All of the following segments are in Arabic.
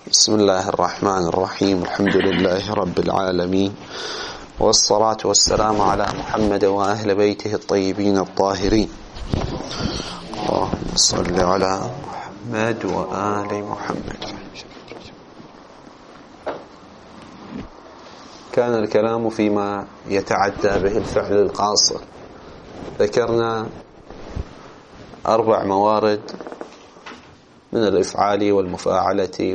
بسم الله الرحمن الرحيم. الحمد لله رب العالمين، والصلاة والسلام على محمد وأهل بيته الطيبين الطاهرين. اللهم صل على محمد وآل محمد. كان الكلام فيما يتعدى به الفعل القاصر. ذكرنا 4 موارد من الإفعال والمفاعلة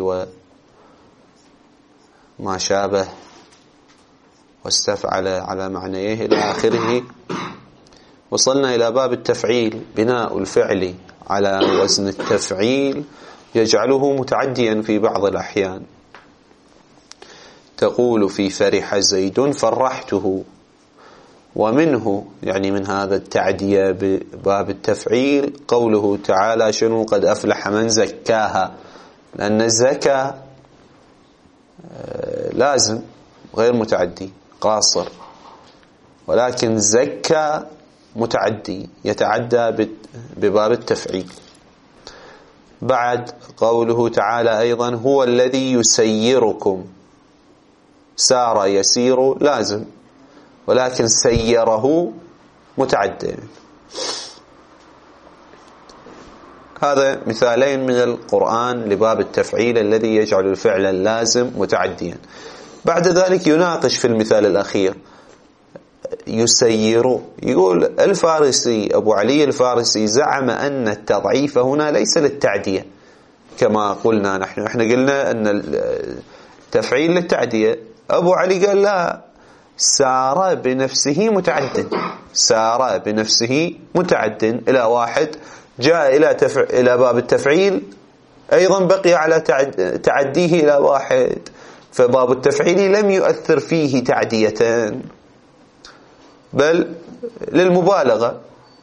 وما شابه واستفعل على معنيه إلى آخره. وصلنا إلى باب التفعيل، بناء الفعل على وزن التفعيل يجعله متعديا في بعض الأحيان. تقول في فرح زيد فرحته، ومنه يعني من هذا التعدية بباب التفعيل قوله تعالى شنو قد أفلح من زكاها، لأن الزكاة لازم غير متعدي قاصر، ولكن زكى متعدي يتعدى بباب التفعيل. بعد قوله تعالى أيضا هو الذي يسيركم، سار يسير لازم، ولكن سيره متعدي. هذا مثالين من القرآن لباب التفعيل الذي يجعل الفعل اللازم متعديا. بعد ذلك يناقش في المثال الأخير يسير. يقول الفارسي أبو علي الفارسي زعم أن التضعيف هنا ليس للتعدية كما قلنا نحن. احنا قلنا أن التفعيل للتعدية. أبو علي قال لا، سار بنفسه متعد، سار بنفسه متعد إلى واحد، جاء إلى باب التفعيل أيضا بقي على تعديه إلى واحد، فباب التفعيل لم يؤثر فيه تعديتان بل للمبالغة.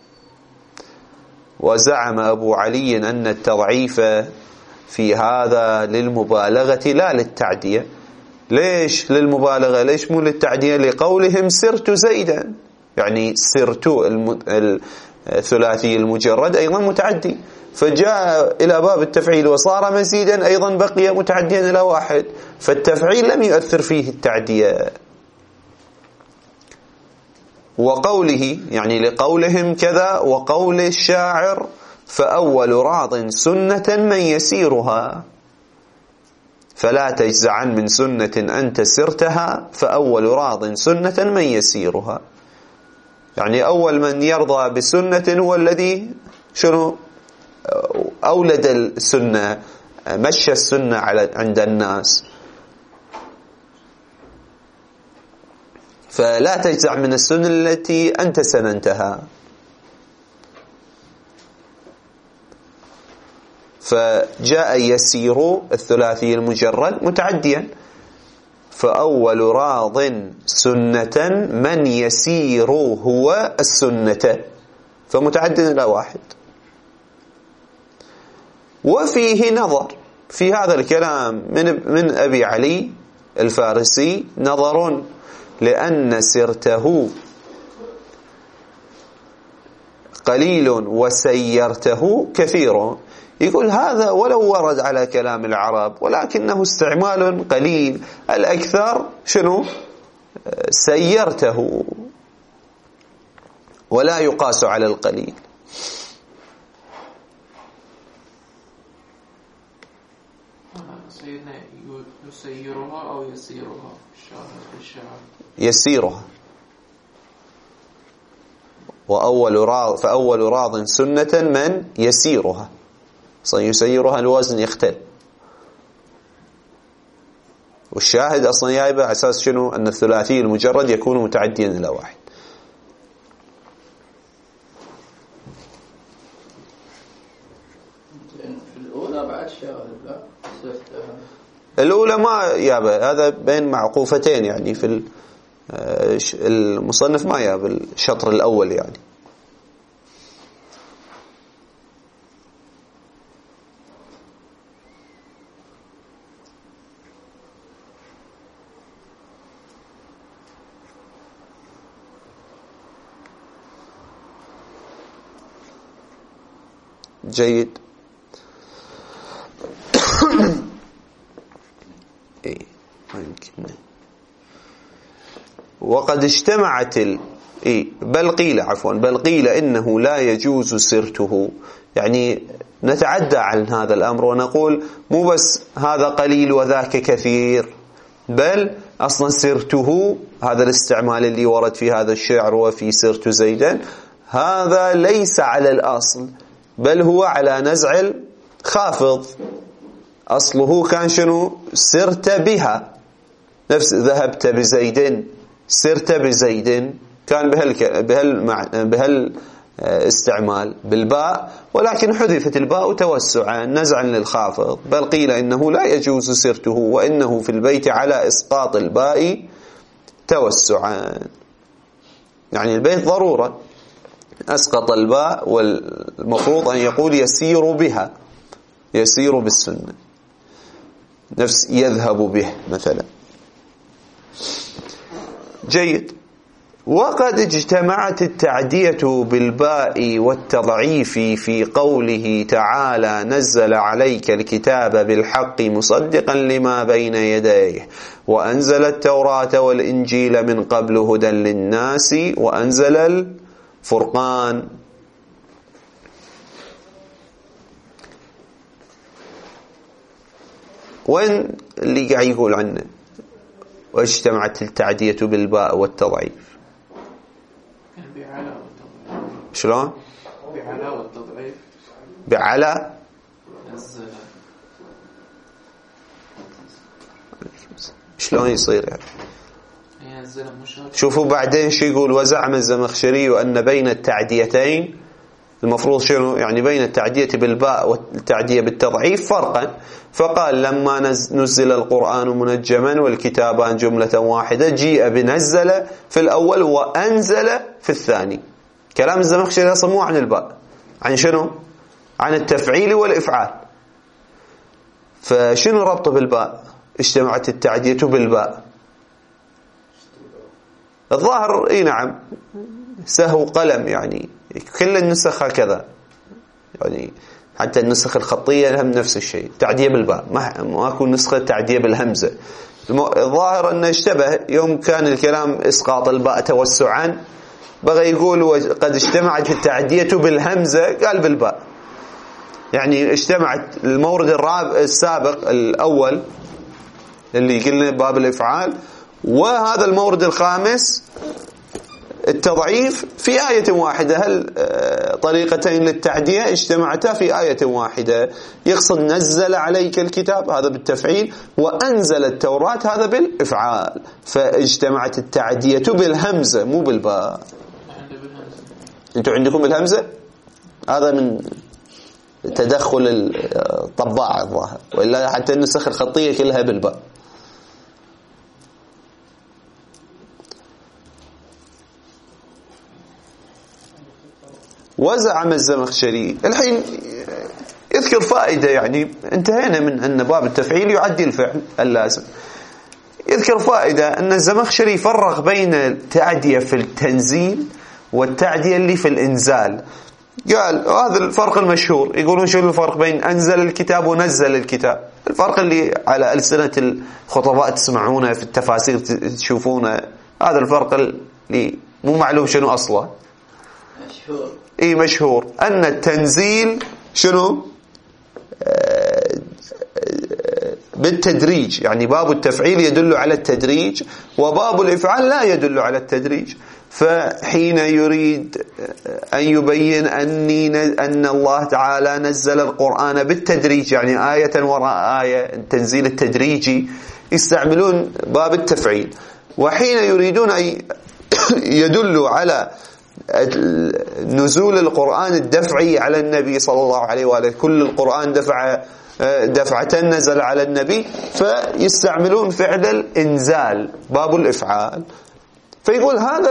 وزعم أبو علي أن التضعيف في هذا للمبالغة لا للتعدية. ليش للمبالغة؟ ليش مو للتعدية؟ لقولهم سرت زيدا، يعني سرت الثلاثي المجرد أيضا متعدي، فجاء إلى باب التفعيل وصار مزيدا أيضا بقي متعديا إلى واحد، فالتفعيل لم يؤثر فيه التعدية. وقوله يعني لقولهم كذا، وقول الشاعر فأول راض سنة من يسيرها، فلا تجزعن من سنة أنت سرتها، فأول راض سنة من يسيرها. يعني أول من يرضى بسنة هو الذي شنو أولد السنة، مشى السنة عند الناس. فلا تجزع من السنة التي أنت سننتها. فجاء يسير الثلاثي المجرد متعديا، فأول راض سنة من يسير هو السنة، فمتعد إلى واحد. وفيه نظر في هذا الكلام من أبي علي الفارسي نظر، لأن سرته قليل وسيرته كثير. يقول هذا ولو ورد على كلام العرب ولكنه استعمال قليل، الأكثر شنو سيرته، ولا يقاس على القليل. سيدنا يسيرها أو يسيرها؟ يسيرها. فأول راض سنة من يسيرها، يسيرها الوزن يختل. والشاهد أصلا جايبه على أساس شنو؟ أن الثلاثي المجرد يكون متعديا إلى واحد. الأولى بعد شاهد لا الأولى ما يابه، هذا بين معقوفتين يعني في المصنف ما يابه الشطر الأول يعني. جيد. وقد اجتمعت بل قيل إنه لا يجوز سرته، يعني نتعدى عن هذا الأمر ونقول مو بس هذا قليل وذاك كثير، بل أصلا سرته، هذا الاستعمال اللي ورد في هذا الشعر وفي سرت زيدا، هذا ليس على الأصل، بل هو على نزع الخافض. أصله كان شنو؟ سرت بها، نفس ذهبت بزيد، سرت بزيد، كان بهال استعمال بالباء، ولكن حذفت الباء توسعا نزعا للخافض. بل قيل إنه لا يجوز سرته، وإنه في البيت على إسقاط الباء توسعا، يعني البيت ضرورة أسقط الباء، والمفروض أن يقول يسير بها، يسير بالسنة، نفس يذهب به مثلا. جيد. وقد اجتمعت التعدية بالباء والتضعيف في قوله تعالى نزل عليك الكتاب بالحق مصدقا لما بين يديه وأنزل التوراة والإنجيل من قبل هدى للناس وأنزل الفرقان. وين اللي قاعد يقول عنه واجتمعت التعدية بالباء والتضعيف؟ بعلى والتضعيف. شلون؟ بعلى والتضعيف. بعلى نزل. شلون يصير يعني؟ ينزل مشار. شوفوا بعدين شو يقول: وزعم الزمخشري أن بين التعديتين المفروض شنو؟ يعني بين التعدية بالباء والتعدية بالتضعيف فرقا، فقال لما نزل القرآن منجما والكتابان جملة واحدة جيء بنزل في الأول وأنزل في الثاني. كلام الزمخشري أصلا مو عن الباء، عن شنو؟ عن التفعيل والإفعال. فشنو ربطه بالباء؟ اجتمعت التعدية بالباء. الظاهر نعم سهو قلم، يعني كل النسخ هكذا، يعني حتى النسخ الخطية هم نفس الشيء، تعدية بالباء، ما أكون نسخة تعدية بالهمزة. الظاهر أنه اشتبه يوم كان الكلام إسقاط الباء توسعا، بغى يقول قد اجتمعت التعدية بالهمزة، قال بالباء، يعني اجتمعت المورد السابق الأول اللي قلنا باب الإفعال، وهذا المورد الخامس التضعيف في آية واحدة. هل طريقتين للتعدية اجتمعتا في آية واحدة. يقصد نزل عليك الكتاب هذا بالتفعيل، وأنزل التوراة هذا بالإفعال، فاجتمعت التعدية بالهمزة مو بالباء. أنتم عندكم بالهمزة؟ هذا من تدخل الطباعة الظاهر، وإلا حتى النسخ الخطية كلها بالباء. وزعم الزمخشري، الحين يذكر فائدة، يعني انتهينا من أن باب التفعيل يعدي الفعل اللازم. يذكر فائدة أن الزمخشري فرق بين التعدية في التنزيل والتعدية اللي في الإنزال. قال هذا الفرق المشهور، يقولون شو الفرق بين أنزل الكتاب ونزل الكتاب؟ الفرق اللي على ألسنة الخطباء تسمعونه في التفاسير تشوفونه، هذا الفرق اللي مو معلوم شنو أصله. مشهور. مشهور أن التنزيل شنو؟ بالتدريج، يعني باب التفعيل يدل على التدريج، وباب الإفعال لا يدل على التدريج. فحين يريد أن يبين أن الله تعالى نزل القرآن بالتدريج، يعني آية وراء آية، التنزيل التدريجي، يستعملون باب التفعيل. وحين يريدون أن يدلوا على نزول القرآن الدفعي على النبي صلى الله عليه وآله، كل القرآن دفعة نزل على النبي، فيستعملون فعل الإنزال باب الإفعال. فيقول هذا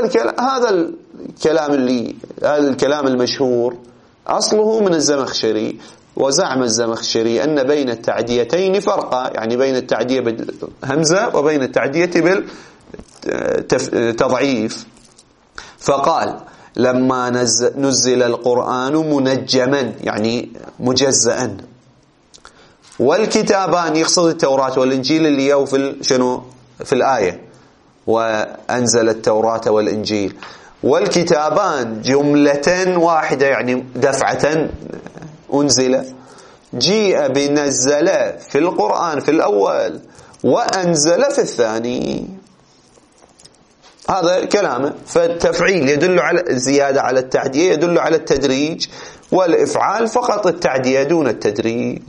الكلام المشهور أصله من الزمخشري. وزعم الزمخشري أن بين التعديتين فرقا، يعني بين التعدية بالهمزة وبين التعدية بالتضعيف. فقال لما نزل القرآن منجما، يعني مجزأ، والكتابان يقصد التوراة والإنجيل اللي يو في الآية، وأنزل التوراة والإنجيل. والكتابان جملة واحدة يعني دفعة أنزل. جيء بنزل في القرآن في الأول وأنزل في الثاني، هذا كلامه. فالتفعيل يدل على الزيادة على التعدية، يدل على التدريج، والإفعال فقط التعدية دون التدريج.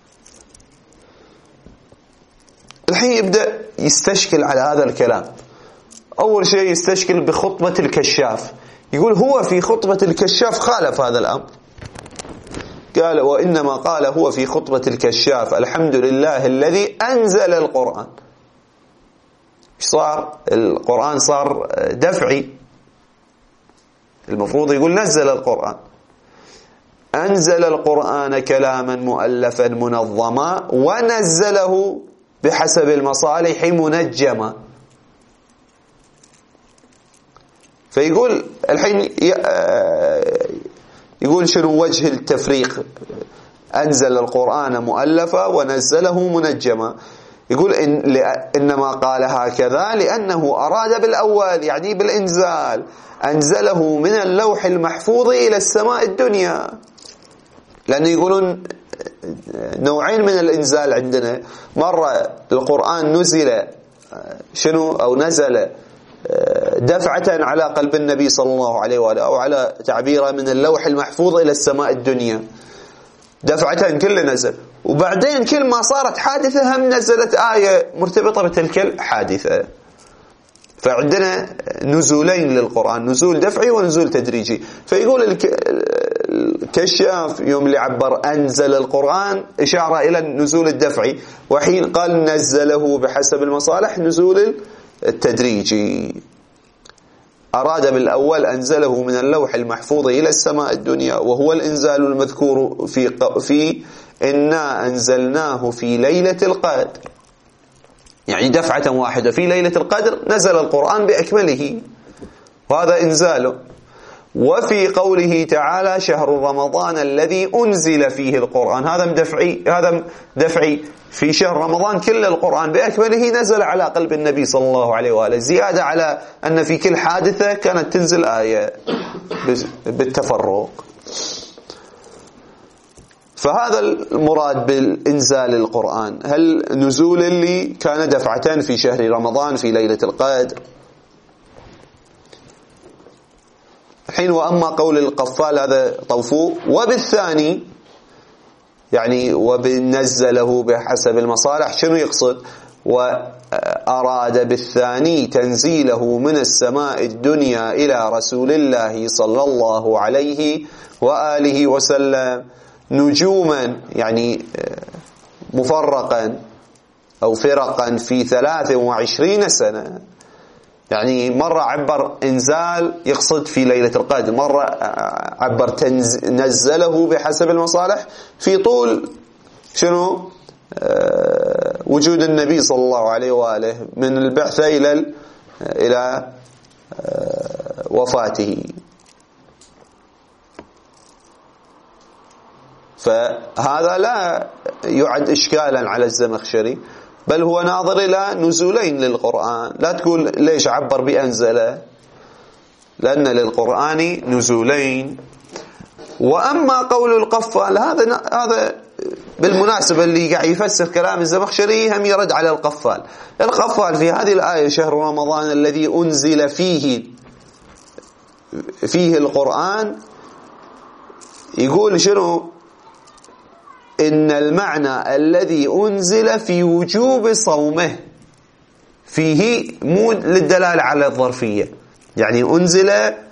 الحين يبدأ يستشكل على هذا الكلام. أول شيء يستشكل بخطبة الكشاف، يقول هو في خطبة الكشاف خالف هذا الأمر. قال وإنما قال هو في خطبة الكشاف الحمد لله الذي أنزل القرآن. صار القرآن صار دفعي، المفروض يقول نزل القرآن. أنزل القرآن كلاما مؤلفا منظما ونزله بحسب المصالح منجما. فيقول الحين يقول شنو وجه التفريق؟ أنزل القرآن مؤلفا ونزله منجما. يقول إنما قال هكذا لأنه أراد بالأول يعني بالإنزال أنزله من اللوح المحفوظ إلى السماء الدنيا، لأنه يقولون نوعين من الإنزال عندنا. مرة القرآن نزل أو نزل دفعة على قلب النبي صلى الله عليه وآله، أو على تعبيره من اللوح المحفوظ إلى السماء الدنيا دفعة كل نزل، وبعدين كل ما صارت حادثة هم نزلت آية مرتبطة بتلك الحادثة. فعندنا نزولين للقرآن، نزول دفعي ونزول تدريجي. فيقول الكشاف يوم اللي عبر أنزل القرآن إشارة إلى النزول الدفعي، وحين قال نزله بحسب المصالح نزول التدريجي. أراد بالأول أنزله من اللوح المحفوظ إلى السماء الدنيا، وهو الإنزال المذكور في إنا أنزلناه في ليلة القدر، يعني دفعة واحدة في ليلة القدر نزل القرآن بأكمله، وهذا إنزاله. وفي قوله تعالى شهر رمضان الذي أنزل فيه القرآن، هذا دفعي في شهر رمضان كل القرآن بأكمله نزل على قلب النبي صلى الله عليه وآله، زيادة على أن في كل حادثة كانت تنزل آية بالتفرق. فهذا المراد بالإنزال القرآن، هل نزول اللي كان دفعتان في شهر رمضان في ليلة القدر. الحين وأما قول القفال هذا طوفوه. وبالثاني يعني وبنزله بحسب المصالح شنو يقصد؟ وأراد بالثاني تنزيله من السماء الدنيا إلى رسول الله صلى الله عليه وآله وسلم نجوما، يعني مفرقا أو فرقا في 23 سنة. يعني مرة عبر إنزال يقصد في ليلة القدر، مرة عبر نزله بحسب المصالح في طول وجود النبي صلى الله عليه وآله من البعثة إلى وفاته. فهذا لا يعد إشكالا على الزمخشري، بل هو ناظر إلى نزولين للقرآن. لا تقول ليش عبر بأنزله، لأن للقرآن نزولين. وأما قول القفال هذا بالمناسبة اللي قاعد يفسر كلام الزمخشري هم يرد على القفال. القفال في هذه الآية شهر رمضان الذي أنزل فيه القرآن يقول إن المعنى الذي أنزل في وجوب صومه فيه مو للدلالة على الظرفية، يعني أنزل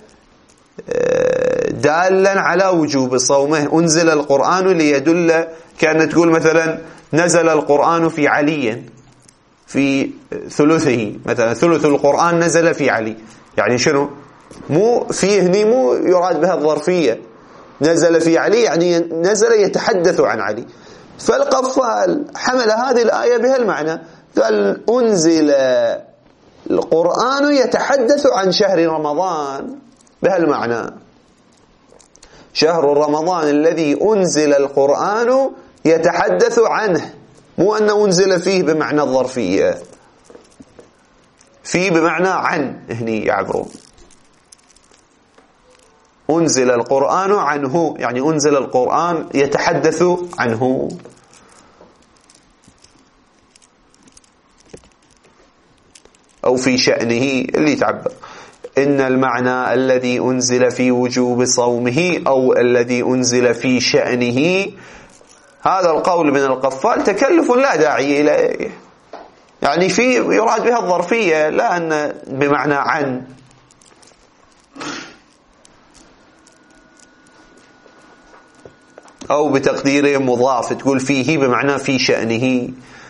دالا على وجوب صومه. أنزل القرآن ليدل، كأن تقول مثلا نزل القرآن في علي في ثلثه، مثلا ثلث القرآن نزل في علي، يعني مو فيه هني مو يراد بها الظرفية، نزل في علي يعني نزل يتحدث عن علي. فالقفال حمل هذه الآية بها المعنى، قال أنزل القرآن يتحدث عن شهر رمضان بها المعنى. شهر رمضان الذي أنزل القرآن يتحدث عنه، مو أنه أنزل فيه بمعنى الظرفية، فيه بمعنى عن، هني يعبرون. أنزل القرآن عنه، يعني أنزل القرآن يتحدث عنه. أو في شأنه اللي تعبر. إن المعنى الذي أنزل في وجوب صومه أو الذي أنزل في شأنه، هذا القول من القفال تكلف لا داعي إليه، يعني في يراد بها الظرفية لا أن بمعنى عن. أو بتقديره مضاف تقول فيه بمعنى في شأنه.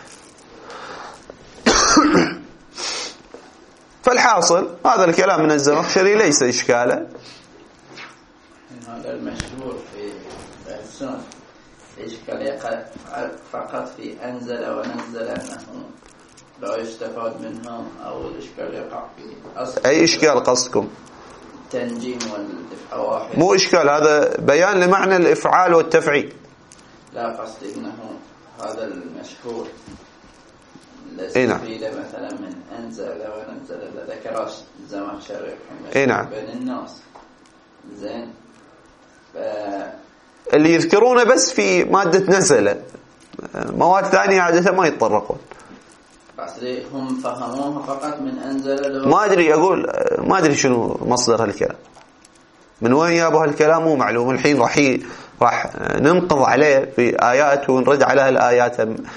فالحاصل هذا الكلام من الزمخشري ليس إشكالا. هذا المشهور في السنة، الإشكال يقع فقط في أنزل ونزل أنه لا يستفاد منهم، أو الإشكال يقع في أصل. أي إشكال قصدكم؟ التنجيم والإفعال واحد. مو إشكال، هذا بيان لمعنى الإفعال والتفعيل. لا، قصدي إنه هذا المشهور إيه نعم. الذي مثلا من أنزل ونزل ذكر الزمخشري إيه نعم. بين الناس زين، اللي يذكرونه بس في مادة نزل، مواد ثانية عادة ما يتطرقون. قصدي هم فهموها فقط من أنزل. ما أدري، أقول ما أدري شنو مصدر هالكلام، من وين جابوا هالكلام مو معلوم. الحين راح ننقض عليه في آيات ونرد على هالآيات.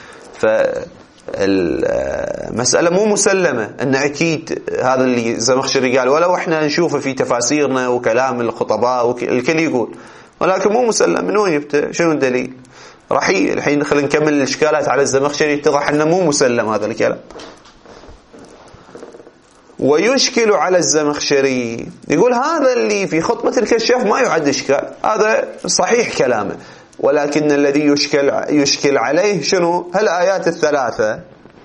فالمسألة مو مسلمة أن أكيد هذا اللي زمخشري قال، ولو إحنا نشوفه في تفاسيرنا وكلام الخطباء الكل يقول، ولكن مو مسلم. من وين جبته؟ شنو الدليل؟ الحين خلينا نكمل الإشكالات على الزمخشري، يتضح أنه مو مسلم هذا الكلام. ويشكل على الزمخشري، يقول هذا اللي في خطبة الكشاف ما يعد إشكال، هذا صحيح كلامه، ولكن الذي يشكل عليه شنو؟ هالآيات الثلاثة.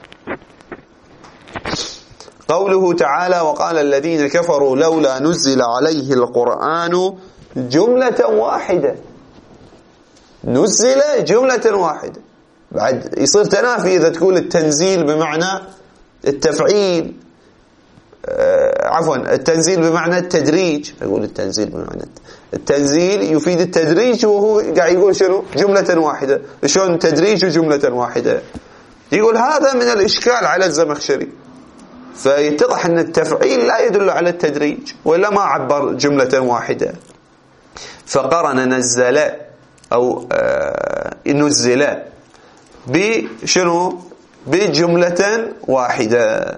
قوله تعالى: وقال الذين كفروا لولا نزل عليه القرآن جملة واحدة. نزل جملة واحدة، بعد يصير تنافي إذا تقول التنزيل بمعنى التفعيل، عفوا التنزيل بمعنى التدريج. أقول التنزيل بمعنى التنزيل يفيد التدريج، وهو قاعد يقول شنو؟ جملة واحدة. شلون تدريج وجملة واحدة؟ يقول هذا من الإشكال على الزمخشري، فيتضح أن التفعيل لا يدل على التدريج، ولا ما عبر جملة واحدة. فقرن نزل أو نزل بشنو؟ بجملة واحدة.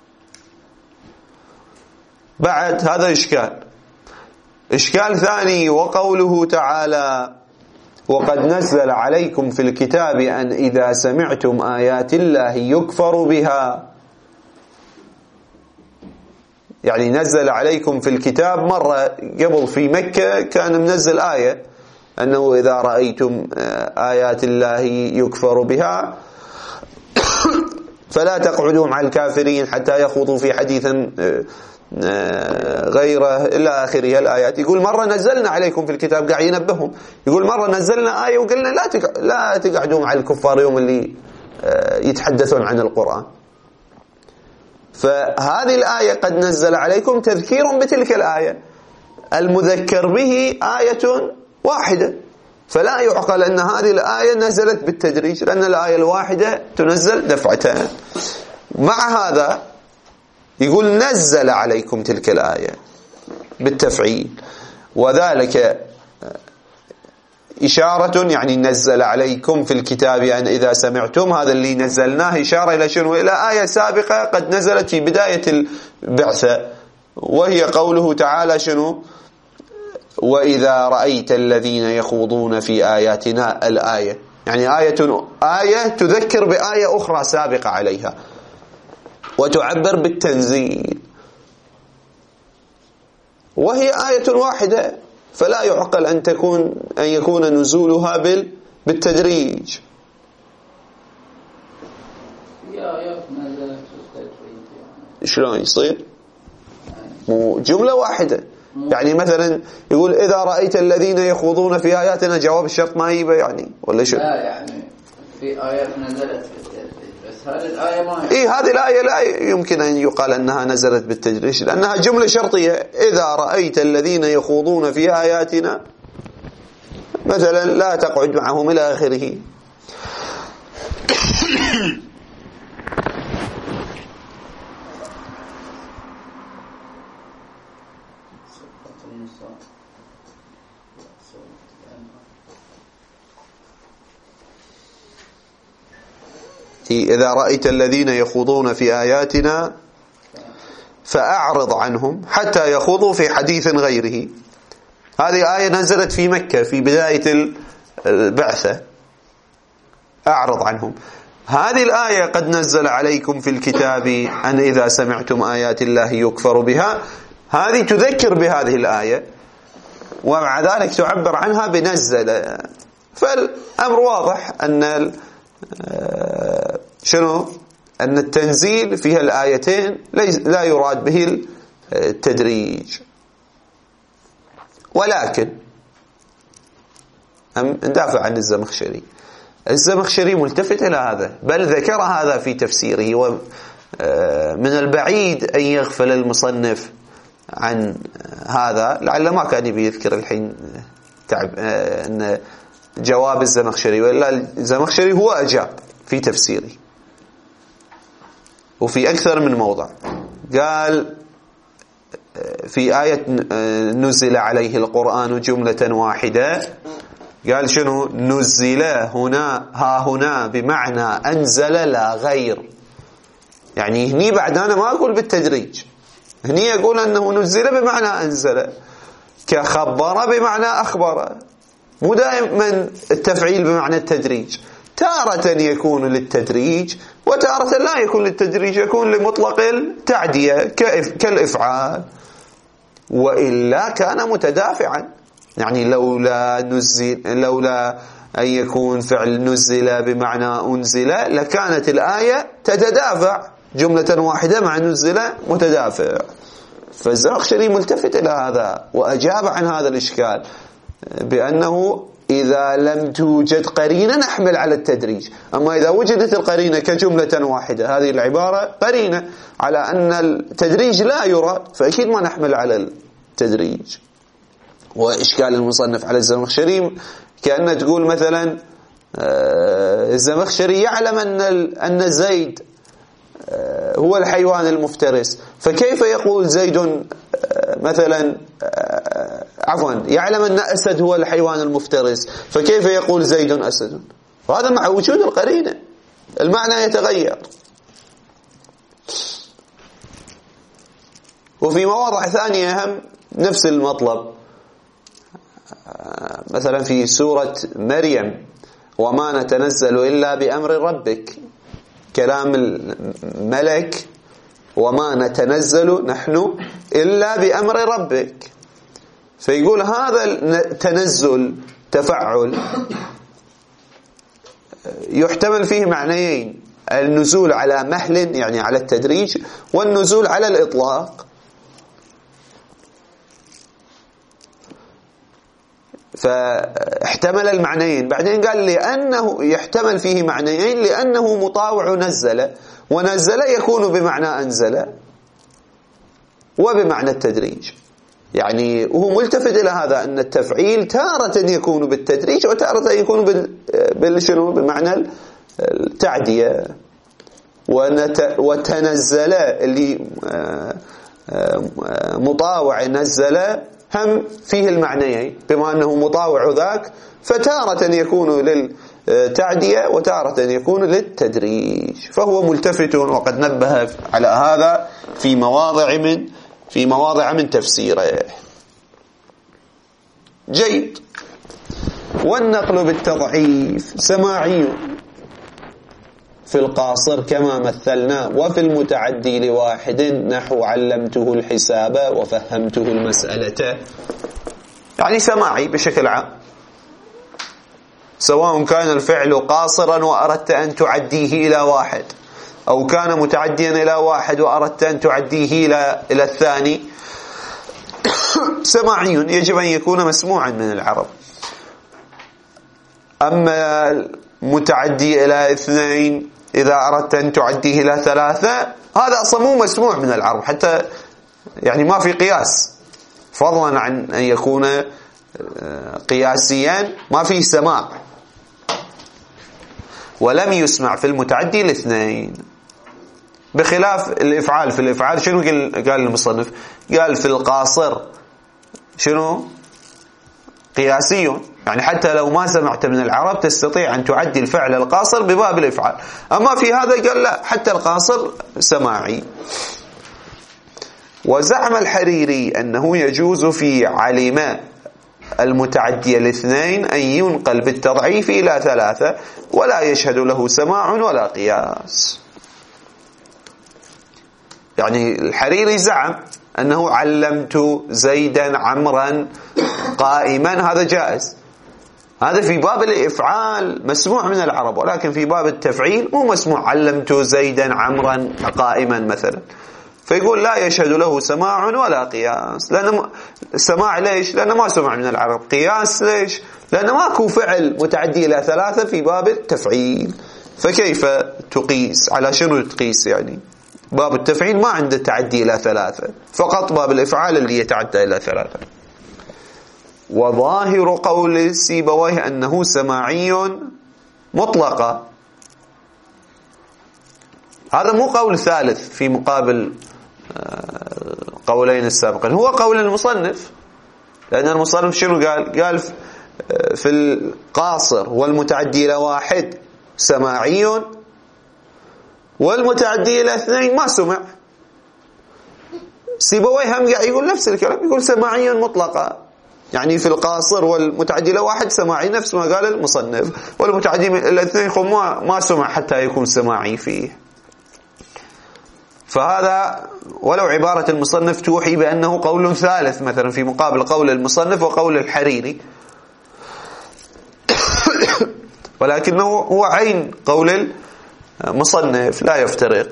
بعد هذا إشكال ثاني، وقوله تعالى: وقد نزل عليكم في الكتاب أن إذا سمعتم آيات الله يكفر بها. يعني نزل عليكم في الكتاب، مرة قبل في مكة كان منزل آية أنه إذا رأيتم آيات الله يكفر بها فلا تقعدوا مع الكافرين حتى يخوضوا في حديث غيره إلى آخره الآيات. يقول مرة نزلنا عليكم في الكتاب، قاعد ينبههم، يقول مرة نزلنا آية وقلنا لا تقعدوا مع الكفار يوم اللي يتحدثون عن القرآن. فهذه الآية قد نزل عليكم تذكير بتلك الآية، المذكر به آية واحدة، فلا يعقل أن هذه الآية نزلت بالتدريج، لأن الآية الواحدة تنزل دفعتين. مع هذا يقول نزل عليكم تلك الآية بالتفعيل، وذلك إشارة، يعني نزل عليكم في الكتاب أن إذا سمعتم، هذا اللي نزلناه إشارة إلى شنو؟ إلى آية سابقة قد نزلت في بداية البعثة، وهي قوله تعالى شنو؟ وإذا رأيت الذين يخوضون في آياتنا، الآية يعني آية تذكر بآية أخرى سابقة عليها، وتعبر بالتنزيل، وهي آية واحدة، فلا يعقل أن يكون نزولها بالتدريج. شلون يصير؟ جملة واحدة. يعني مثلا يقول إذا رأيت الذين يخوضون في آياتنا، جواب الشرط ما يبه يعني، ولا شو؟ لا، يعني في آيات نزلت بالتدريج، بس هذه الآية ما هذه الآية لا يمكن أن يقال أنها نزلت بالتدريج، لأنها جملة شرطية. إذا رأيت الذين يخوضون في آياتنا مثلا لا تقعد معهم إلى آخره. إذا رأيت الذين يخوضون في آياتنا فأعرض عنهم حتى يخوضوا في حديث غيره. هذه آية نزلت في مكة في بداية البعثة، أعرض عنهم. هذه الآية قد نزل عليكم في الكتاب أن إذا سمعتم آيات الله يكفر بها، هذه تذكر بهذه الآية ومع ذلك تعبر عنها بنزل. فالأمر واضح أن أن التنزيل فيها الآيتين لا يراد به التدريج. ولكن ندافع عن الزمخشري ملتفت إلى هذا، بل ذكر هذا في تفسيره. ومن البعيد أن يغفل المصنف عن هذا، لعل ما كان يبي يذكر الحين أن جواب الزمخشري، وإلا الزمخشري هو أجاب في تفسيره وفي أكثر من موضع. قال في آية نزل عليه القرآن جملة واحدة، قال شنو؟ نزل هنا بمعنى أنزل لا غير. يعني هني بعد أنا ما أقول بالتدريج، هني أقول أنه نزل بمعنى أنزل، كخبر بمعنى أخبر. مو دائما التفعيل بمعنى التدريج، تارة يكون للتدريج وتارة لا يكون للتدريج، يكون لمطلق التعدية كالإفعال، وإلا كان متدافعا. يعني لولا أن يكون فعل نزل بمعنى أنزل لكانت الآية تتدافع، جملة واحدة مع نزل متدافع. فالزمخشري ملتفت إلى هذا وأجاب عن هذا الإشكال بأنه إذا لم توجد قرينة نحمل على التدريج، أما إذا وجدت القرينة كجملة واحدة، هذه العبارة قرينة على أن التدريج لا يراد، فأكيد ما نحمل على التدريج. وإشكال المصنف على الزمخشري كأن تقول مثلا الزمخشري يعلم أن زيد هو الحيوان المفترس، فكيف يقول زيد مثلا عفوا يعلم أن أسد هو الحيوان المفترس، فكيف يقول زيد أسد؟ وهذا مع وجود القرينة المعنى يتغير. وفي مواضع ثانية هم نفس المطلب، مثلا في سورة مريم وما نتنزل إلا بأمر ربك، كلام الملك وما نتنزل نحن إلا بأمر ربك، فيقول هذا التنزل تفعل يحتمل فيه معنيين: النزول على مهل يعني على التدريج، والنزول على الإطلاق. فاحتمل المعنيين. بعدين قال لأنه يحتمل فيه معنيين لأنه مطاوع نزل، ونزل يكون بمعنى أنزل وبمعنى التدريج. يعني وهو ملتفت إلى هذا أن التفعيل تارة يكون بالتدريج وتارة يكون بمعنى التعدية. وتنزل اللي مطاوع نزل هم فيه المعنيين، بما أنه مطاوع ذاك فتارة يكون للتعدية وتارة يكون للتدريج. فهو ملتفت، وقد نبه على هذا في مواضع من تفسيره. جيد. والنقل بالتضعيف سماعي في القاصر كما مثلنا، وفي المتعدي لواحد نحو علمته الحساب وفهمته المسألة. يعني سماعي بشكل عام، سواء كان الفعل قاصرا وأردت أن تعديه إلى واحد، أو كان متعديا إلى واحد وأردت أن تعديه إلى الثاني، سماعي يجب أن يكون مسموعا من العرب. أما متعدي إلى 2 إذا أردت أن تعديه إلى 3، هذا أصلا مو مسموع من العرب، حتى يعني ما في قياس، فضلا عن أن يكون قياسيا ما فيه سماع. ولم يسمع في المتعدي ل2، بخلاف الإفعال. في الإفعال شنو قال المصنف؟ قال في القاصر شنو؟ قياسي، يعني حتى لو ما سمعت من العرب تستطيع أن تعدي الفعل القاصر بباب الإفعال. أما في هذا قال لا، حتى القاصر سماعي. وزعم الحريري أنه يجوز في علم المتعدي ل2 أن ينقل بالتضعيف إلى 3 ولا يشهد له سماع ولا قياس. يعني الحريري زعم أنه علمت زيدا عمرا قائما، هذا جائز، هذا في باب الإفعال مسموع من العرب، ولكن في باب التفعيل مو مسموع. علمت زيدا عمرا قائما مثلا، فيقول لا يشهد له سماع ولا قياس. لأن سماع ليش؟ لأنه ما سمع من العرب. قياس ليش؟ لأنه ماكو فعل متعدي إلى 3 في باب التفعيل، فكيف تقيس؟ على شنو تقيس؟ يعني باب التفعيل ما عنده تعدي إلى 3، فقط باب الإفعال اللي يتعدى إلى 3. وظاهر قول سيبويه أنه سماعي مطلقا، هذا مو قول ثالث في مقابل قولين السابقين، هو قول المصنف. لأن المصنف شنو قال في القاصر والمتعدي إلى 1 سماعي، والمتعدي إلى 2 ما سمع. سيبويه هم قاعد يقول نفس الكلام، يقول سماعي مطلقا، يعني في القاصر والمتعدي إلى 1 سماعي نفس ما قال المصنف، والمتعدي إلى 2 ما سمع حتى يكون سماعي فيه. فهذا ولو عبارة المصنف توحي بأنه قول ثالث مثلا في مقابل قول المصنف وقول الحريري، ولكنه هو عين قول المصنف لا يفترق.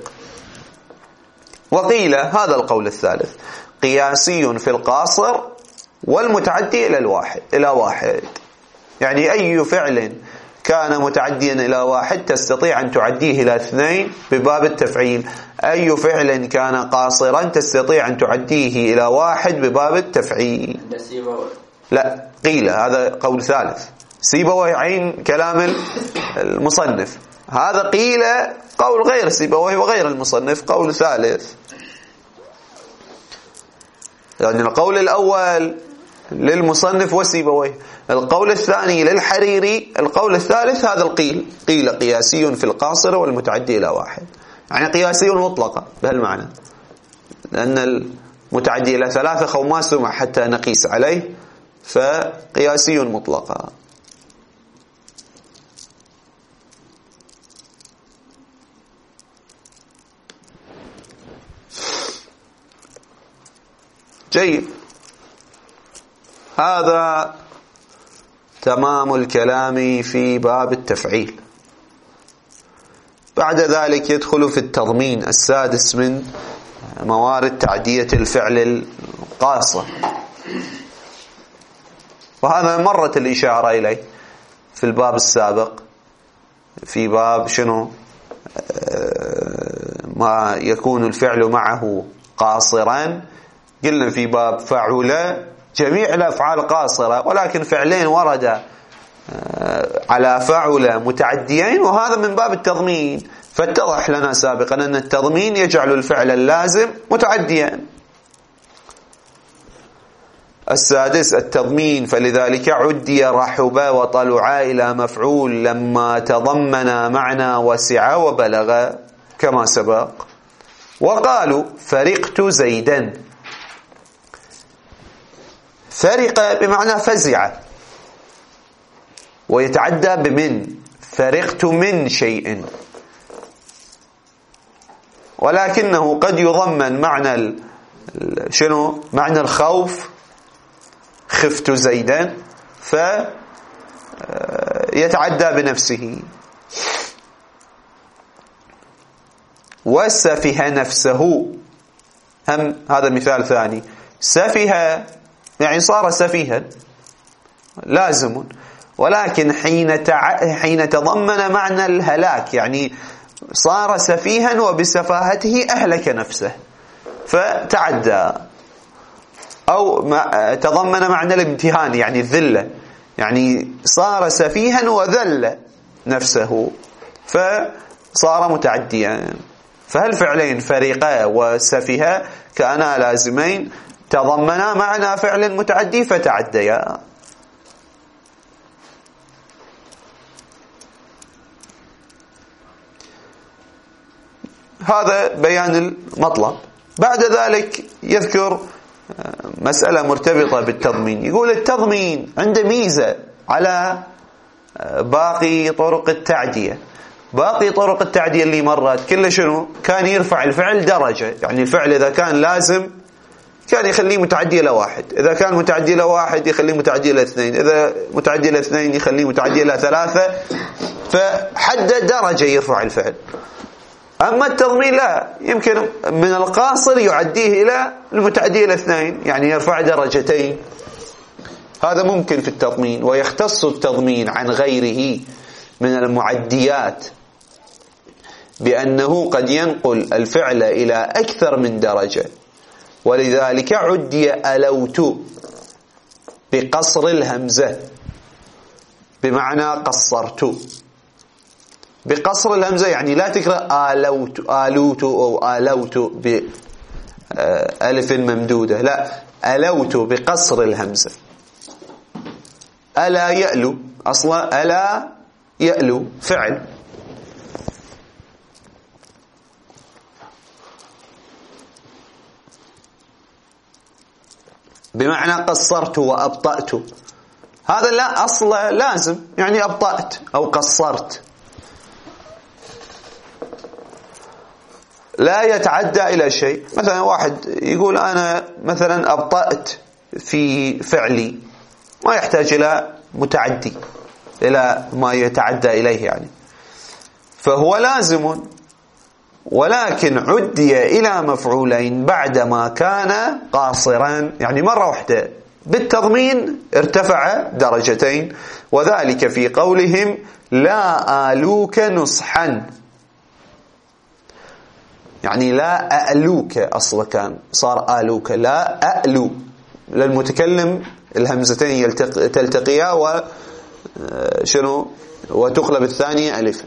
وقيل هذا القول الثالث قياسي في القاصر والمتعدي إلى 1، يعني أي فعل كان متعديا إلى 1 تستطيع أن تعديه إلى 2 بباب التفعيل، أي فعل كان قاصرا تستطيع أن تعديه إلى 1 بباب التفعيل. لا، قيل هذا قول ثالث. سيبويه عين كلام المصنف، هذا قيل قول غير سيبويه وغير المصنف، قول ثالث. يعني القول الأول للمصنف وسيبويه، القول الثاني للحريري، القول الثالث هذا قيل قياسي في القاصر والمتعدي إلى 1، يعني قياسي مطلقة بهالمعنى، لأن المتعدي إلى 3 ما سمع حتى نقيس عليه، فقياسي مطلقة. جيد، هذا تمام الكلام في باب التفعيل. بعد ذلك يدخل في التضمين السادس من موارد تعدية الفعل القاصر، وهذا مرت الإشارة إليه في الباب السابق، في باب شنو؟ ما يكون الفعل معه قاصرا. قلنا في باب فعل جميع الأفعال قاصرة، ولكن فعلين ورد على فعل متعديين، وهذا من باب التضمين. فاتضح لنا سابقا أن التضمين يجعل الفعل اللازم متعديا. السادس التضمين، فلذلك عدي رحب وطلع إلى مفعول لما تضمن معنى وسع وبلغ كما سبق. وقالوا فرقت زيدا، فرق بمعنى فزع، ويتعدى بمن، فرقت من شيء، ولكنه قد يضمن معنى شنو؟ معنى الخوف، خفت زيدا، فيتعدى بنفسه. وسفه نفسه، هم هذا مثال ثاني، سفه يعني صار سفيها لازم، ولكن حين تضمن معنى الهلاك، يعني صار سفيها وبسفاهته أهلك نفسه فتعدى، أو تضمن معنى الامتهان يعني الذلة، يعني صار سفيها وذل نفسه فصار متعديا. فهالفعلين فرقا وسفها كانا لازمين تضمنا معنى فعل متعدي فتعديا. هذا بيان المطلب. بعد ذلك يذكر مسألة مرتبطة بالتضمين، يقول التضمين عنده ميزة على باقي طرق التعدية. باقي طرق التعدية اللي مرت كله شنو؟ كان يرفع الفعل درجة، يعني الفعل إذا كان لازم كان يخليه متعدي إلى 1، إذا كان متعدي إلى 1 يخليه متعدي إلى 2، إذا متعدي إلى 2 يخليه متعدي إلى 3، فحدد درجة يرفع الفعل. أما التضمين لا، يمكن من القاصر يعديه إلى المتعدي إلى 2، يعني يرفع درجتين. هذا ممكن في التضمين. ويختص التضمين عن غيره من المعديات بأنه قد ينقل الفعل إلى أكثر من درجة، ولذلك عدي ألوت بقصر الهمزة بمعنى قصرت. بقصر الهمزة يعني لا تقرأ آلوت آلوت أو آلوت بألف ممدودة، لا، ألوت بقصر الهمزة. ألا يألو، أصلا ألا يألو فعل، بمعنى قصرت وأبطأت. هذا لا أصلا لازم، يعني أبطأت أو قصرت، لا يتعدى إلى شيء. مثلا واحد يقول أنا مثلا أبطأت في فعلي، ما يحتاج إلى متعدي، إلى ما يتعدى إليه يعني، فهو لازم، ولكن عدي إلى مفعولين بعدما كان قاصرا، يعني مرة واحدة بالتضمين ارتفع درجتين. وذلك في قولهم لا آلوك نصحا، يعني لا أألوك، أصلا كان صار آلوك، لا أألو، للمتكلم الهمزتين تلتقيا وتقلب الثانية ألف.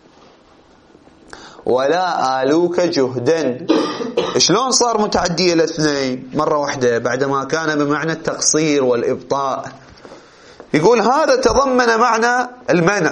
ولا آلوك جهدا، شلون صار متعدي إلى 2 مرة واحدة بعدما كان بمعنى التقصير والإبطاء؟ يقول هذا تضمن معنى المنع،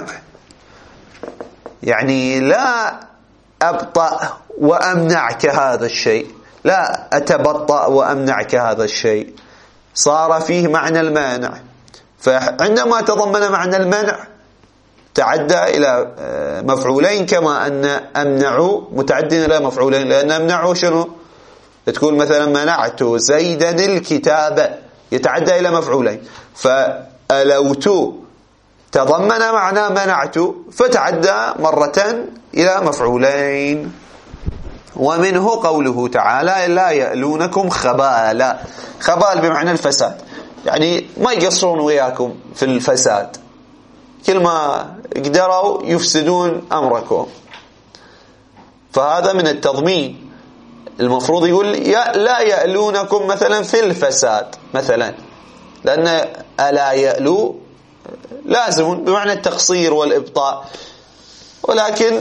يعني لا أبطأ وأمنعك هذا الشيء، لا أتبطأ وأمنعك هذا الشيء، صار فيه معنى المانع. فعندما تضمن معنى المنع تعدى إلى مفعولين، كما أن أمنعوا متعد إلى مفعولين، لأن أمنعوا شنو؟ تقول مثلا منعت زيدا الكتاب، يتعدى إلى مفعولين. فألوت تضمن معنى منعت فتعدى مرة إلى مفعولين. ومنه قوله تعالى لا يألونكم خبالا. خبال بمعنى الفساد، يعني ما يقصرون وياكم في الفساد، كل ما قدروا يفسدون أمركم. فهذا من التضمين. المفروض يقول لا يألونكم مثلا في الفساد مثلا، لأن ألا يألو لازم بمعنى التقصير والإبطاء، ولكن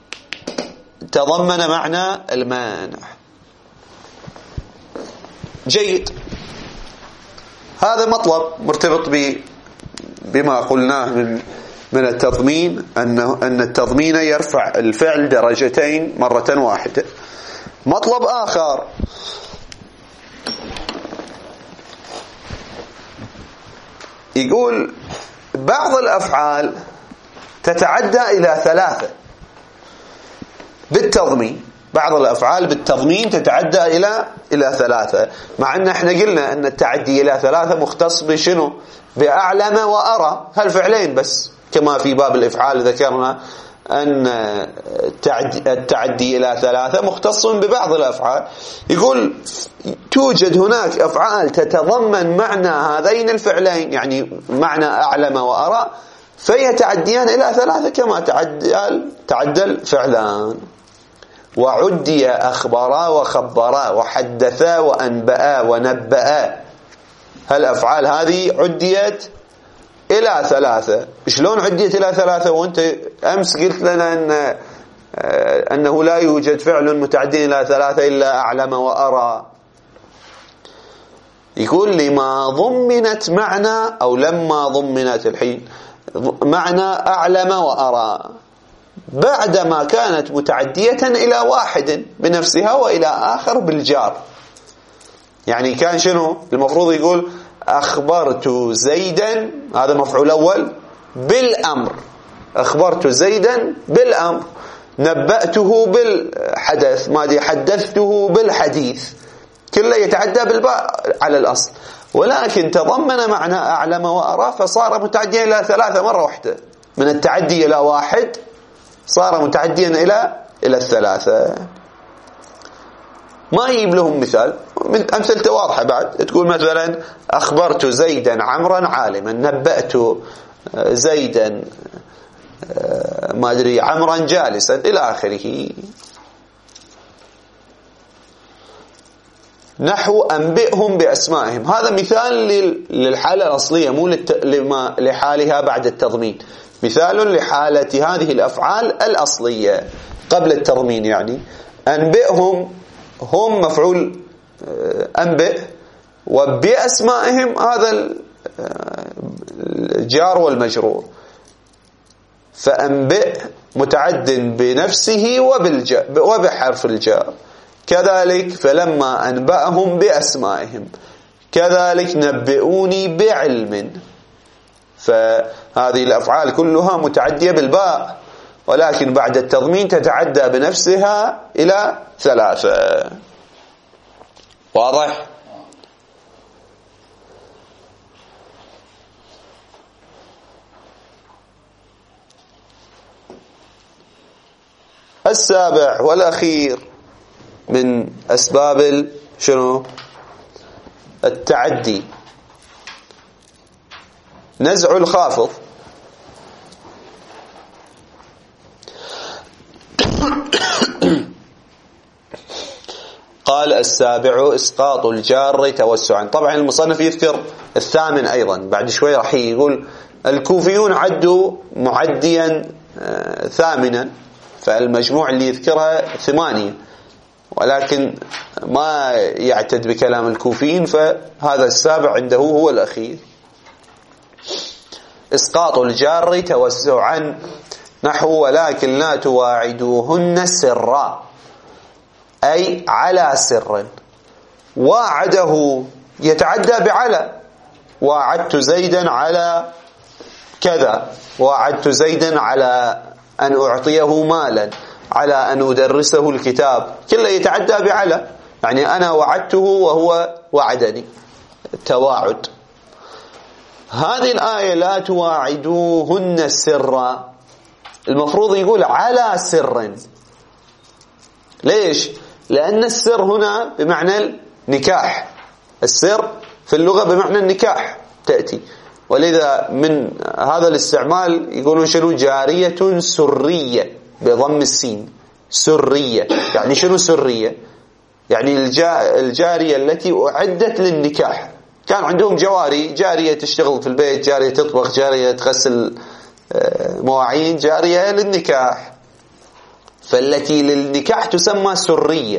تضمن معنى المانع. جيد. هذا مطلب مرتبط بما قلناه من التضمين، أن التضمين يرفع الفعل درجتين مرة واحدة. مطلب آخر يقول بعض الأفعال تتعدى إلى 3 بالتضمين. بعض الأفعال بالتضمين تتعدى إلى 3، مع أن احنا قلنا أن التعدي إلى 3 مختص بشنو؟ بأعلم وأرى، هالفعلين بس، كما في باب الإفعال ذكرنا أن التعدي إلى 3 مختص ببعض الأفعال. يقول توجد هناك أفعال تتضمن معنى هذين الفعلين، يعني معنى أعلم وأرى، فهي تعديان إلى 3 كما تعدى الفعلان. وعدي أخبرا وخبرا وحدثا وأنبأا ونبأا. هالأفعال هذه عديت إلى 3. شلون عديت إلى 3 وأنت أمس قلت لنا أنه لا يوجد فعل متعدي إلى 3 إلا أعلم وأرى؟ يقول لما ضمنت معنى، أو لما ضمنت الحين معنى أعلم وأرى بعدما كانت متعدية إلى واحد بنفسها وإلى آخر بالجار. يعني كان شنو المفروض يقول؟ أخبرت زيدا، هذا مفعول أول، بالأمر. أخبرت زيدا بالأمر. نبأته بالحدث، ما حدثته بالحديث. كله يتعدى بالباء على الأصل، ولكن تضمن معنى أعلم وأرى فصار متعديا إلى 3 مرة واحدة. من التعدي إلى 1 صار متعديا إلى 3. ما يجيب لهم مثال، أمثلته واضحة بعد. تقول مثلا أخبرت زيدا عمرا عالما، نبأت زيدا ما أدري عمرا جالسا إلى آخره. نحو أنبئهم بأسمائهم، هذا مثال للحالة الأصلية مو لحالها بعد التضمين. مثال لحالة هذه الأفعال الأصلية قبل التضمين. يعني أنبئهم هم مفعول أنبئ، وبأسمائهم هذا الجار والمجرور. فأنبئ متعد بنفسه وبحرف الجار. كذلك فلما أنبأهم بأسمائهم. كذلك نبئوني بعلم. فهذه الأفعال كلها متعدية بالباء، ولكن بعد التضمين تتعدى بنفسها إلى 3. واضح؟ السابع والأخير من أسباب شنو التعدي نزع الخافض. قال السابع إسقاط الجار توسعا. طبعا المصنف يذكر الثامن أيضا بعد شوي، راح يقول الكوفيون عدوا معديا 8، فالمجموع اللي يذكرها 8، ولكن ما يعتد بكلام الكوفيين، فهذا السابع عنده هو الأخير. إسقاط الجار توسعا نحو ولكن لا تواعدوهن سرا، أي على سر. واعده يتعدى بعلى، واعدت زيدا على كذا، واعدت زيدا على أن أعطيه مالا، على أن أدرسه الكتاب، كله يتعدى بعلى. يعني أنا وعدته وهو وعدني، التواعد. هذه الآية لا تواعدوهن سرا، المفروض يقول على سر. ليش؟ لأن السر هنا بمعنى النكاح. السر في اللغة بمعنى النكاح تأتي، ولذا من هذا الاستعمال يقولون شنو؟ جارية سرية بضم السين. سرية يعني شنو سرية؟ يعني الجارية التي أعدت للنكاح. كان عندهم جواري، جارية تشتغل في البيت، جارية تطبخ، جارية تغسل مواعين، جارية للنكاح. فالتي للنكاح تسمى سرية.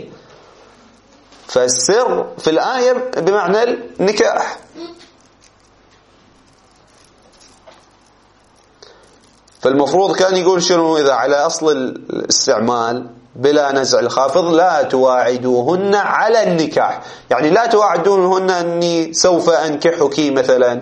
فالسر في الآية بمعنى النكاح. فالمفروض كان يقول شنو إذا على أصل الاستعمال بلا نزع الخافض؟ لا تواعدوهن على النكاح، يعني لا تواعدوهن أني سوف أنكحك مثلا،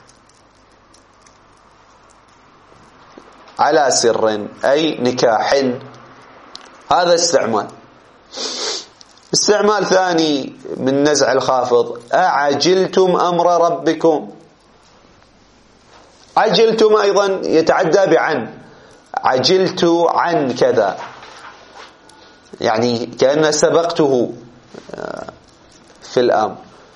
على سر أي نكاح. هذا استعمال. استعمال ثاني من نزع الخافض، أعجلتم أمر ربكم. عجلتم أيضا يتعدى بعن، عجلت عن كذا، يعني كأن سبقته في الأمر.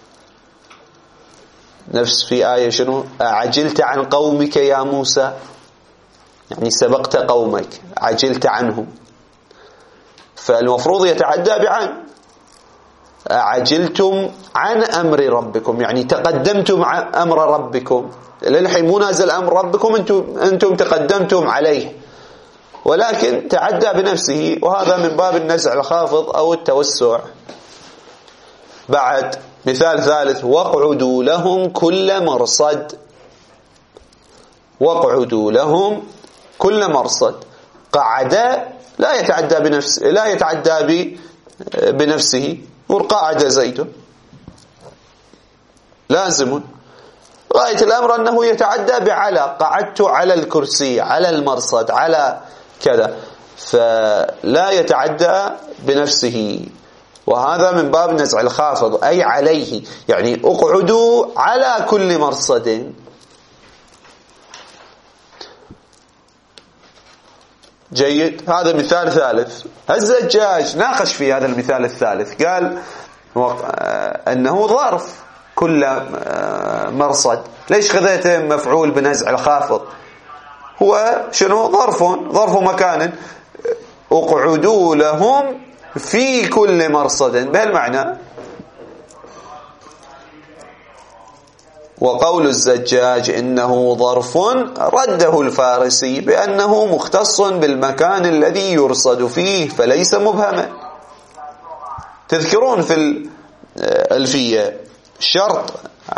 نفس في آية شنو؟ عجلت عن قومك يا موسى، يعني سبقت قومك، عجلت عنهم. فالمفروض يتعدى بعن. عجلتم عن أمر ربكم، يعني تقدمتم عن أمر ربكم، للحين مو نازل أمر ربكم، أنتم تقدمتم عليه، ولكن تعدى بنفسه، وهذا من باب النزع الخافض أو التوسع. بعد مثال ثالث: واقعدوا لهم كل مرصد. واقعدوا لهم كل مرصد. قعد لا يتعدى بنفسه، لا يتعدى بنفسه، قعد زيد لازم. غاية الأمر أنه يتعدى بعلى، قعدت على الكرسي، على المرصد، على كذا، فلا يتعدى بنفسه، وهذا من باب نزع الخافض، أي عليه، يعني اقعدوا على كل مرصد. جيد. هذا مثال ثالث. الزجاج ناقش في هذا المثال الثالث، قال أنه ظرف كل مرصد. ليش خذيته مفعول بنزع الخافض؟ هو شنو؟ ظرف مكان. اقعدوا لهم في كل مرصد، بهالمعنى. وقول الزجاج إنه ظرف رده الفارسي بأنه مختص بالمكان الذي يرصد فيه فليس مبهما. تذكرون في الألفية شرط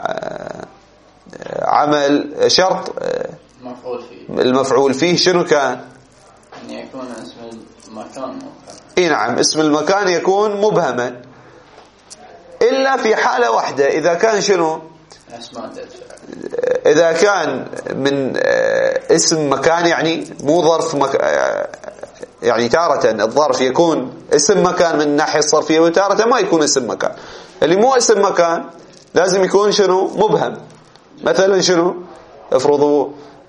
عمل، شرط المفعول فيه شنو كان؟ أن يكون اسم المكان مبهم. اي نعم، اسم المكان يكون مبهما إلا في حالة واحدة، إذا كان شنو؟ إذا كان من اسم مكان، يعني مو ظرف يعني تارة الظرف يكون اسم مكان من الناحية الصرفية، وتارة ما يكون اسم مكان. اللي مو اسم مكان لازم يكون شنو؟ مبهم. مثلا شنو؟ افرضوا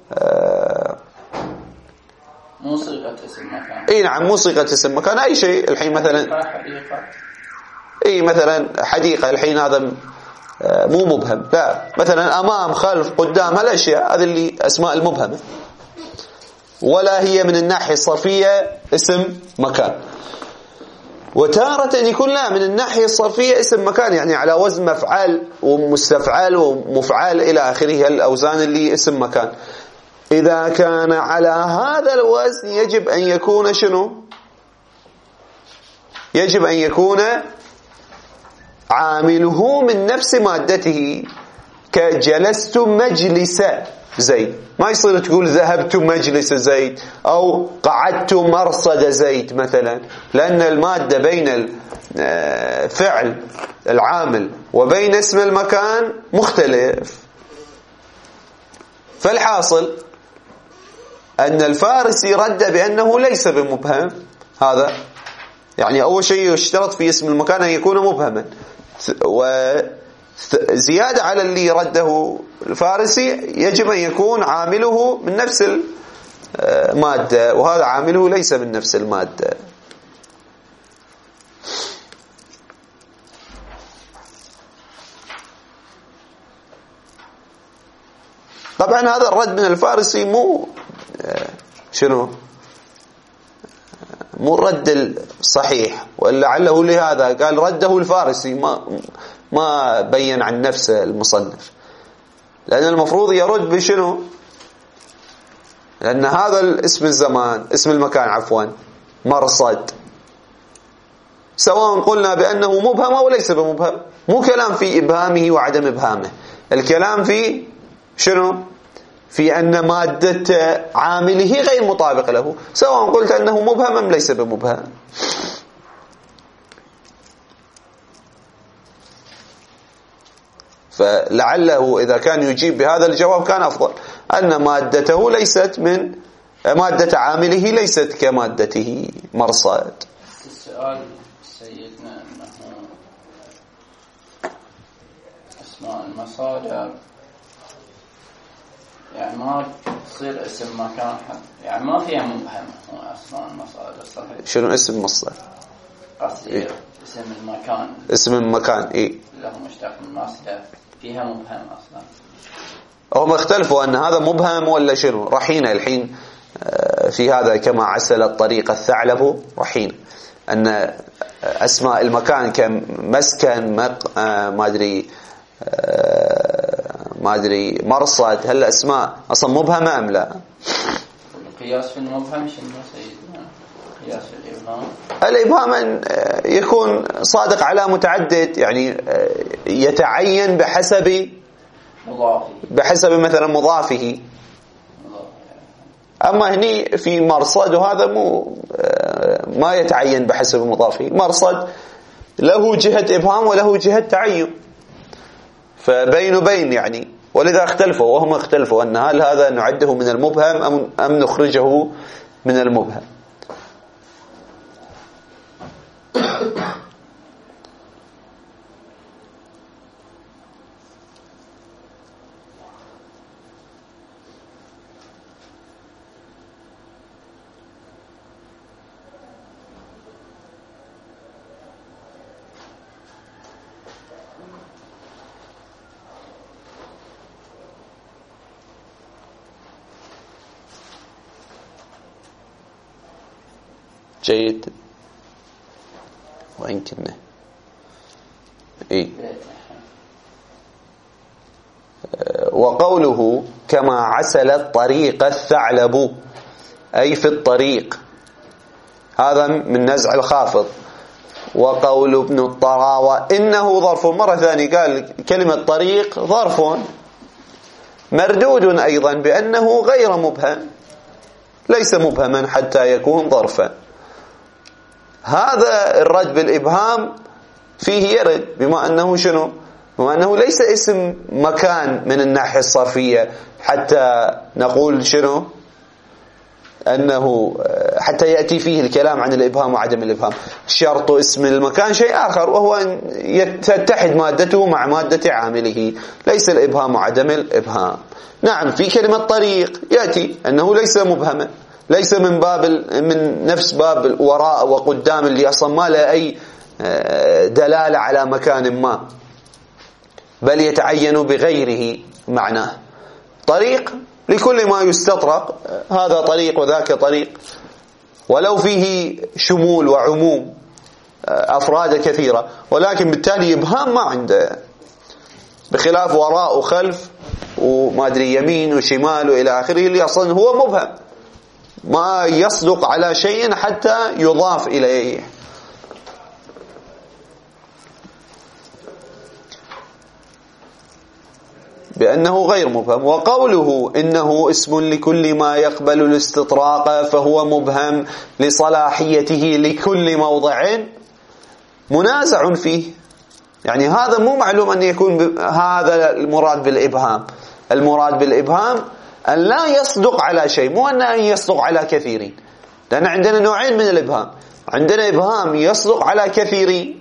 مو صيغة اسم مكان. اي نعم، مو صيغة اسم مكان. اي شيء الحين مثلا اي مثلا حديقة، الحين هذا مو مبهم، لا، مثلا امام، خلف، قدام، هالاشياء هذه اللي اسماء المبهمة، ولا هي من الناحية الصرفية اسم مكان. وتارة يكون لا، من الناحية الصرفية اسم مكان، يعني على وزن مفعال ومستفعل ومفعال إلى آخره، الأوزان اللي اسم مكان. إذا كان على هذا الوزن يجب أن يكون شنو؟ يجب أن يكون عامله من نفس مادته، كجلست مجلس زيد. ما يصير تقول ذهبت مجلس زيد أو قعدت مرصد زيد مثلا، لأن المادة بين الفعل العامل وبين اسم المكان مختلف. فالحاصل أن الفارسي رد بأنه ليس بمبهم. هذا يعني أول شيء يشترط في اسم المكان أن يكون مبهما، وزيادة على اللي رده الفارسي يجب أن يكون عامله من نفس المادة، وهذا عامله ليس من نفس المادة. طبعا هذا الرد من الفارسي مو شنو؟ مو الرد الصحيح، ولعله لهذا قال رده الفارسي، ما بين عن نفسه المصنف، لأن المفروض يرد بشنو؟ لأن هذا الاسم الزمان، اسم المكان عفوا، مرصد، سواء قلنا بأنه مبهم أو ليس بمبهم. مو كلام في إبهامه وعدم إبهامه، الكلام في شنو؟ في أن مادة عامله غير مطابقة له، سواء قلت أنه مبهم أم ليس بمبهم. فلعله إذا كان يجيب بهذا الجواب كان أفضل، أن مادته ليست من مادة عامله ليست كمادته مرصد. السؤال سيدنا أنه أسماء المصادر يعني ما تصير اسم مكان يعني ما فيها مبهم أسماء المصادر صحيح. شنو اسم مصدر؟ قصدي اسم المكان. اسم المكان إيه له مشتق من مصدر فيها مبهم أصلا. هم اختلفوا أن هذا مبهم ولا شنو. رحينا الحين في هذا كما عسل الطريق الثعلب رحينا أن أسماء المكان كمسكن ما أدري مرصد، هل أسماء أصلا مبهمة أم لا؟ القياس في المبهم شنو سيدنا؟ قياس في الإبهام. الإبهام أن يكون صادق على متعدد، يعني يتعين بحسب مثلا مضافه. أما هني في مرصد وهذا ما يتعين بحسب مضافه. مرصد له جهة إبهام وله جهة تعين، فبين وبين يعني. ولذا اختلفوا وهم اختلفوا أن هل هذا نعده من المبهم أم نخرجه من المبهم. جيد. وين كنا؟ إيه. وقوله كما عسل الطريق الثعلب أي في الطريق، هذا من نزع الخافض. وقول ابن الطراوة إنه ظرف، مرة ثانية قال كلمة طريق ظرف مردود أيضا بأنه غير مبهم، ليس مبهما حتى يكون ظرفا. هذا الرد بالإبهام فيه يرد بما أنه شنو؟ بما أنه ليس اسم مكان من الناحية الصرفية حتى نقول شنو؟ أنه حتى يأتي فيه الكلام عن الإبهام وعدم الإبهام. شرط اسم المكان شيء آخر، وهو أن تتحد مادته مع مادة عامله، ليس الإبهام وعدم الإبهام. نعم في كلمة طريق يأتي أنه ليس مبهما، ليس من نفس باب الوراء وقدام اللي أصلا ما له أي دلالة على مكان ما، بل يتعين بغيره معناه. طريق لكل ما يستطرق، هذا طريق وذاك طريق، ولو فيه شمول وعموم أفراد كثيرة، ولكن بالتالي إبهام ما عنده، بخلاف وراء وخلف وما أدري يمين وشمال وإلى آخره اللي أصلا هو مبهم، ما يصدق على شيء حتى يضاف إليه. بأنه غير مبهم. وقوله إنه اسم لكل ما يقبل الاستطراق فهو مبهم لصلاحيته لكل موضع منازع فيه، يعني هذا مو معلوم أن يكون هذا المراد بالإبهام. المراد بالإبهام أن لا يصدق على شيء، مو أن يصدق على كثيرين، لأن عندنا نوعين من الإبهام. عندنا إبهام يصدق على كثيرين،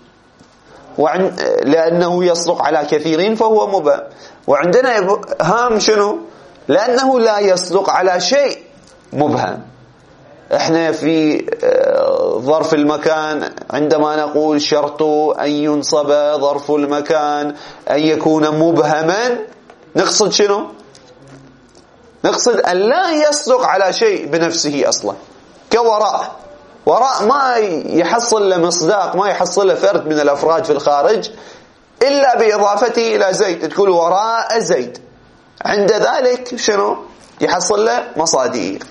لأنه يصدق على كثيرين فهو مبهم. وعندنا إبهام شنو؟ لأنه لا يصدق على شيء مبهم. احنا في ظرف المكان عندما نقول شرط أن ينصب ظرف المكان أن يكون مبهما، نقصد شنو؟ نقصد أن لا يصدق على شيء بنفسه أصلا، كوراء. وراء ما يحصل له مصداق، ما يحصل له فرد من الأفراد في الخارج إلا بإضافته إلى زيد، تقول وراء زيد، عند ذلك شنو؟ يحصل له مصاديق.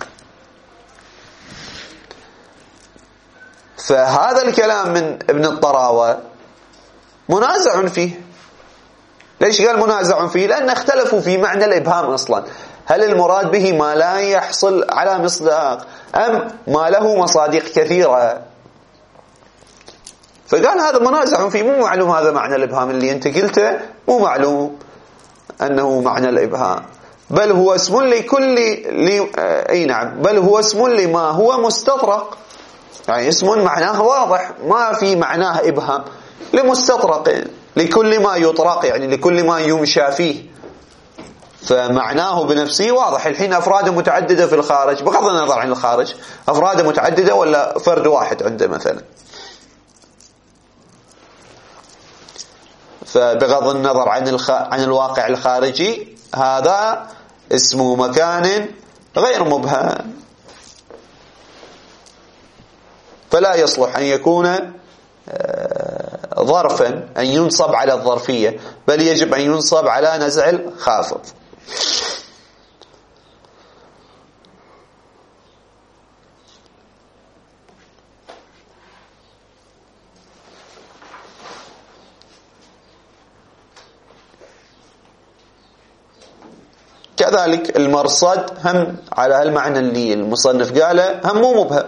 فهذا الكلام من ابن الطراوة منازع فيه. ليش قال منازع فيه؟ لأن اختلفوا في معنى الإبهام أصلا، هل المراد به ما لا يحصل على مصداق أم ما له مصادق كثيرة؟ فقال هذا منازع فيه، مو معلوم هذا معنى الإبهام اللي أنت قلته، مو معلوم أنه معنى الإبهام، بل هو اسم لكل أي نعم، بل هو اسم لما هو مستطرق، يعني اسم معناه واضح ما في معناه إبهام، لمستطرق لكل ما يطرق، يعني لكل ما يمشى فيه. فمعناه بنفسه واضح. الحين أفراد متعددة في الخارج، بغض النظر عن الخارج، أفراد متعددة ولا فرد واحد عنده مثلا، فبغض النظر عن الواقع الخارجي هذا اسمه مكان غير مبهم، فلا يصلح أن يكون ظرفا أن ينصب على الظرفية، بل يجب أن ينصب على نزع الخافض. كذلك المرصد هم على هالمعنى اللي المصنف قاله، هم مو مبهم،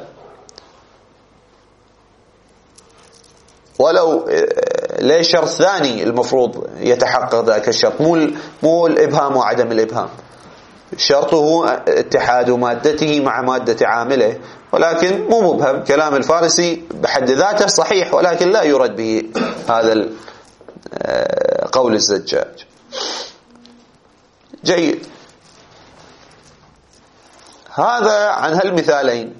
ولو ليش شرط ثاني المفروض يتحقق ذاك الشرط، مو الإبهام وعدم الإبهام، شرطه اتحاد مادته مع مادة عامله، ولكن مو مبهم. كلام الفارسي بحد ذاته صحيح، ولكن لا يرد به هذا قول الزجاج. جيد، هذا عن هالمثالين.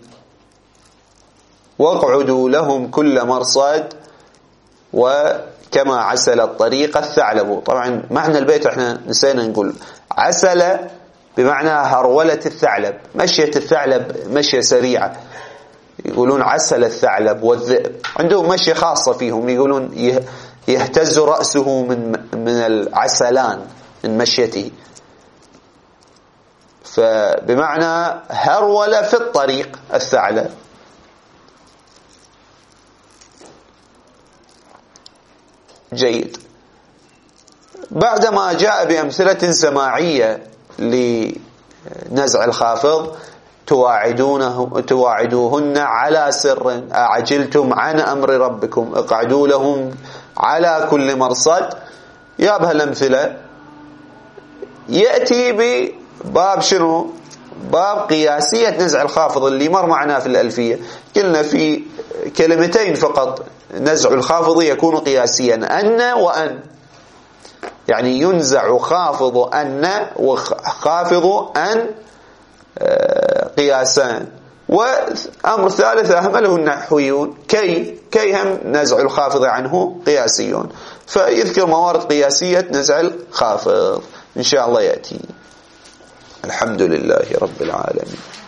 واقعدوا لهم كل مرصد وكما عسل الطريق الثعلب. طبعا معنى البيت احنا نسينا نقول، عسل بمعنى هرولة الثعلب، مشية الثعلب مشية سريعة، يقولون عسل الثعلب والذئب، عندهم مشية خاصة فيهم، يقولون يهتز رأسه من العسلان من مشيته، فبمعنى هرول في الطريق الثعلب. جيد، بعدما جاء بأمثلة سماعية لنزع الخافض، تواعدوهن على سر أعجلتم عن أمر ربكم اقعدوا لهم على كل مرصد. يا بهالأمثلة يأتي بباب شنو؟ باب قياسية نزع الخافض اللي مر معنا في الألفية. قلنا في كلمتين فقط نزع الخافض يكون قياسيا، أن وأن، يعني ينزع خافض أن وخافض أن قياسان. وأمر ثالث أهمله النحويون، كي هم نزع الخافض عنه قياسيون، فيذكر موارد قياسية نزع الخافض إن شاء الله يأتي. الحمد لله رب العالمين.